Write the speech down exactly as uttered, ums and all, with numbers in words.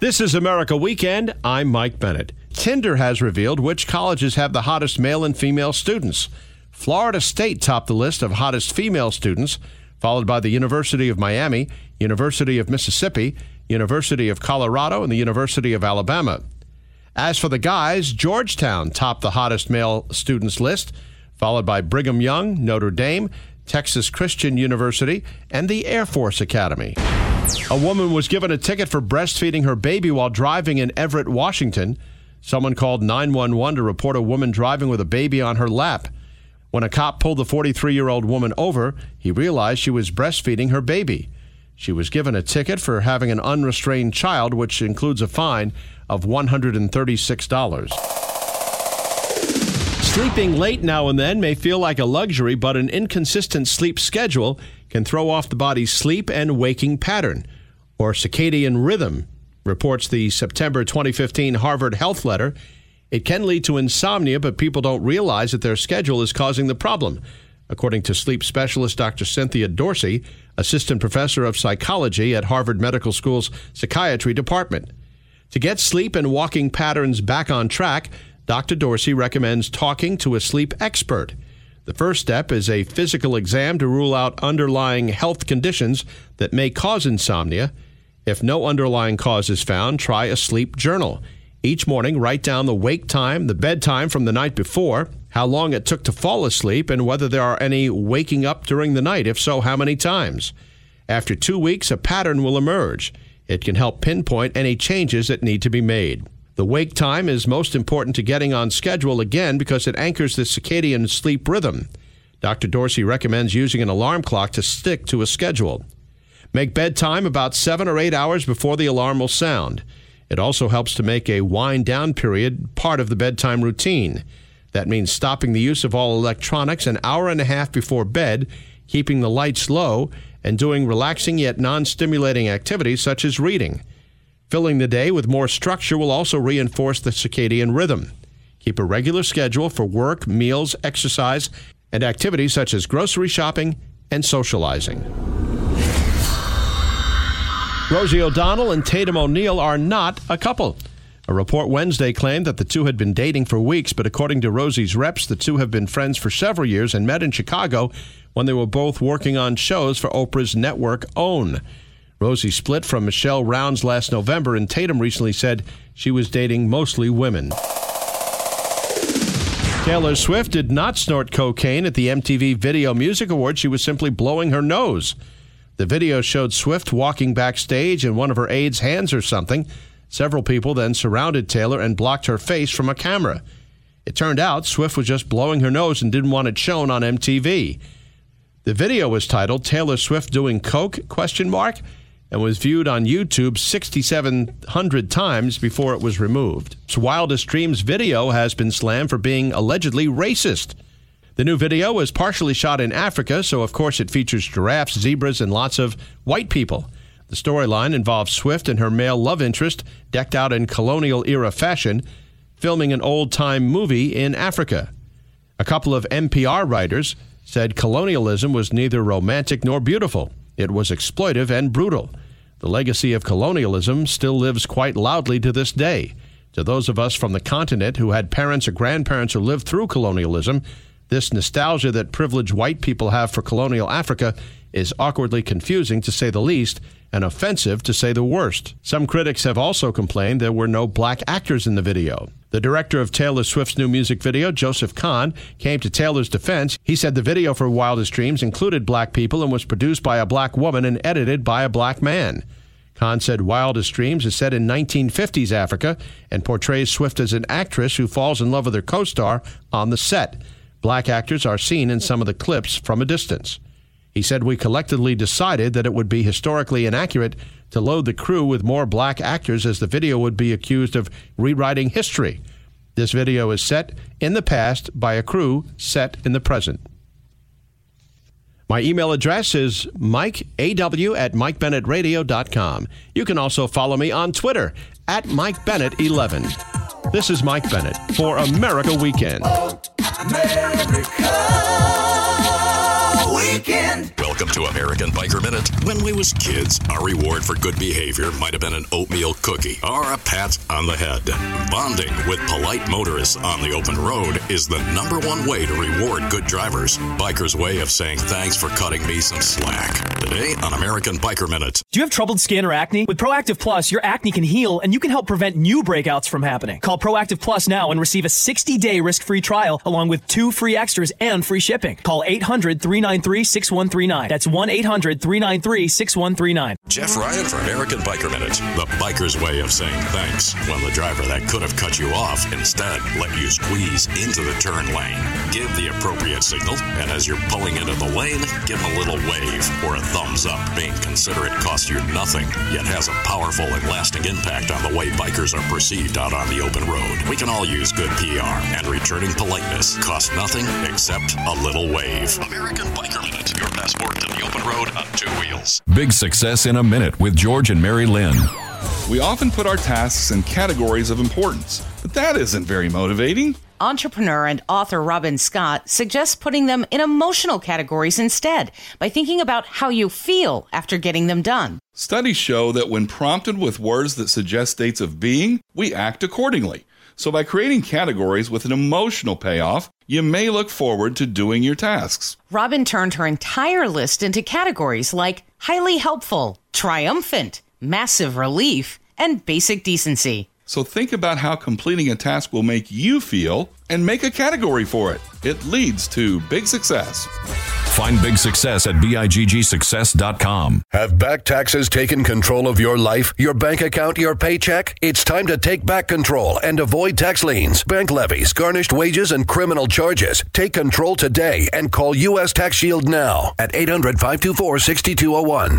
This is America Weekend. I'm Mike Bennett. Tinder has revealed which colleges have the hottest male and female students. Florida State topped the list of hottest female students, followed by the University of Miami, University of Mississippi, University of Colorado, and the University of Alabama. As for the guys, Georgetown topped the hottest male students list, followed by Brigham Young, Notre Dame, Texas Christian University, and the Air Force Academy. A woman was given a ticket for breastfeeding her baby while driving in Everett, Washington. Someone called nine one one to report a woman driving with a baby on her lap. When a cop pulled the forty-three-year-old woman over, he realized she was breastfeeding her baby. She was given a ticket for having an unrestrained child, which includes a fine of one hundred thirty-six dollars. Sleeping late now and then may feel like a luxury, but an inconsistent sleep schedule can throw off the body's sleep and waking pattern, or circadian rhythm, reports the September twenty fifteen Harvard Health Letter. It can lead to insomnia, but people don't realize that their schedule is causing the problem, according to sleep specialist Doctor Cynthia Dorsey, assistant professor of psychology at Harvard Medical School's psychiatry department. To get sleep and walking patterns back on track, Doctor Dorsey recommends talking to a sleep expert. The first step is a physical exam to rule out underlying health conditions that may cause insomnia. If no underlying cause is found, try a sleep journal. Each morning, write down the wake time, the bedtime from the night before, how long it took to fall asleep, and whether there are any waking up during the night. If so, how many times? After two weeks, a pattern will emerge. It can help pinpoint any changes that need to be made. The wake time is most important to getting on schedule again because it anchors the circadian sleep rhythm. Doctor Dorsey recommends using an alarm clock to stick to a schedule. Make bedtime about seven or eight hours before the alarm will sound. It also helps to make a wind-down period part of the bedtime routine. That means stopping the use of all electronics an hour and a half before bed, keeping the lights low, and doing relaxing yet non-stimulating activities such as reading. Filling the day with more structure will also reinforce the circadian rhythm. Keep a regular schedule for work, meals, exercise, and activities such as grocery shopping and socializing. Rosie O'Donnell and Tatum O'Neal are not a couple. A report Wednesday claimed that the two had been dating for weeks, but according to Rosie's reps, the two have been friends for several years and met in Chicago when they were both working on shows for Oprah's network OWN. Rosie split from Michelle Rounds last November, and Tatum recently said she was dating mostly women. Taylor Swift did not snort cocaine at the M T V Video Music Awards. She was simply blowing her nose. The video showed Swift walking backstage and one of her aides hands her something. Several people then surrounded Taylor and blocked her face from a camera. It turned out Swift was just blowing her nose and didn't want it shown on M T V. The video was titled Taylor Swift Doing Coke, question mark, and was viewed on YouTube six thousand seven hundred times before it was removed. Wildest Dreams video has been slammed for being allegedly racist. The new video was partially shot in Africa, so of course it features giraffes, zebras, and lots of white people. The storyline involves Swift and her male love interest, decked out in colonial-era fashion, filming an old-time movie in Africa. A couple of N P R writers said colonialism was neither romantic nor beautiful. It was exploitive and brutal. The legacy of colonialism still lives quite loudly to this day. To those of us from the continent who had parents or grandparents who lived through colonialism, this nostalgia that privileged white people have for colonial Africa is awkwardly confusing, to say the least, and offensive, to say the worst. Some critics have also complained there were no black actors in the video. The director of Taylor Swift's new music video, Joseph Kahn, came to Taylor's defense. He said the video for Wildest Dreams included black people and was produced by a black woman and edited by a black man. Kahn said Wildest Dreams is set in nineteen fifties Africa and portrays Swift as an actress who falls in love with her co-star on the set. Black actors are seen in some of the clips from a distance. He said, "We collectively decided that it would be historically inaccurate to load the crew with more black actors, as the video would be accused of rewriting history. This video is set in the past by a crew set in the present." My email address is mikeaw at mike bennett radio dot com. You can also follow me on Twitter at mike bennett eleven. This is Mike Bennett for America Weekend. America. weekend. Welcome to American Biker Minute. When we was kids, our reward for good behavior might have been an oatmeal cookie or a pat on the head. Bonding with polite motorists on the open road is the number one way to reward good drivers. Bikers' way of saying thanks for cutting me some slack. Today on American Biker Minute. Do you have troubled skin or acne? With Proactive Plus, your acne can heal and you can help prevent new breakouts from happening. Call Proactive Plus now and receive a sixty-day risk-free trial along with two free extras and free shipping. Call eight hundred, three nine three, six one three nine. That's one eight hundred, three nine three, six one three nine. Jeff Ryan for American Biker Minute. The biker's way of saying thanks when the driver that could have cut you off instead let you squeeze into the turn lane. Give the appropriate signal, and as you're pulling into the lane, give them a little wave or a thumbs up. Being considerate costs you nothing, yet has a powerful and lasting impact on the way bikers are perceived out on the open road. We can all use good P R, and returning politeness costs nothing except a little wave. American Biker Minute, your passport to the open road on two wheels. Big Success in a Minute with George and Mary Lynn. We often put our tasks in categories of importance, but that isn't very motivating. Entrepreneur and author Robin Scott suggests putting them in emotional categories instead by thinking about how you feel after getting them done. Studies show that when prompted with words that suggest states of being, we act accordingly. So by creating categories with an emotional payoff, you may look forward to doing your tasks. Robin turned her entire list into categories like highly helpful, triumphant, massive relief, and basic decency. So think about how completing a task will make you feel and make a category for it. It leads to big success. Find Big Success at big success dot com. Have back taxes taken control of your life, your bank account, your paycheck? It's time to take back control and avoid tax liens, bank levies, garnished wages, and criminal charges. Take control today and call U S Tax Shield now at eight hundred, five two four, six two zero one.